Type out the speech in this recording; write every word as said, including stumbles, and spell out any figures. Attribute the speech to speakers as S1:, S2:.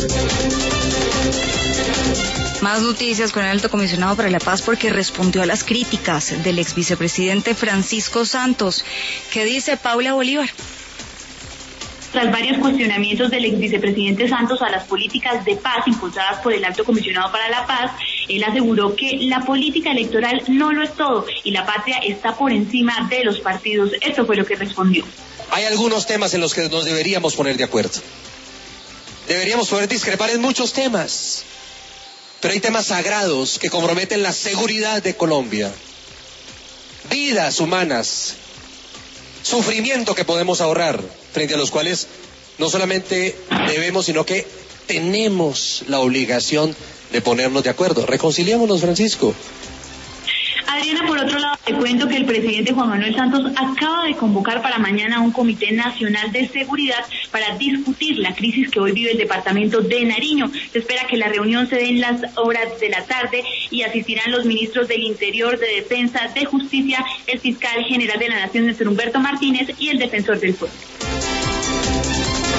S1: Más noticias con el alto comisionado para la paz porque respondió a las críticas del ex vicepresidente Francisco Santos. ¿Qué dice Paula Bolívar?
S2: Tras varios cuestionamientos del ex vicepresidente Santos a las políticas de paz impulsadas por el alto comisionado para la paz, él aseguró que la política electoral no lo es todo y la patria está por encima de los partidos. Esto fue lo que respondió.
S3: Hay algunos temas en los que nos deberíamos poner de acuerdo. Deberíamos poder discrepar en muchos temas, pero hay temas sagrados que comprometen la seguridad de Colombia, vidas humanas, sufrimiento que podemos ahorrar, frente a los cuales no solamente debemos, sino que tenemos la obligación de ponernos de acuerdo. Reconciliémonos, Francisco.
S2: Adriana, por otro lado, te cuento que el presidente Juan Manuel Santos acaba de convocar para mañana un Comité Nacional de Seguridad para discutir la crisis que hoy vive el departamento de Nariño. Se espera que la reunión se dé en las horas de la tarde y asistirán los ministros del Interior, de Defensa, de Justicia, el fiscal general de la Nación, Néstor Humberto Martínez, y el defensor del pueblo.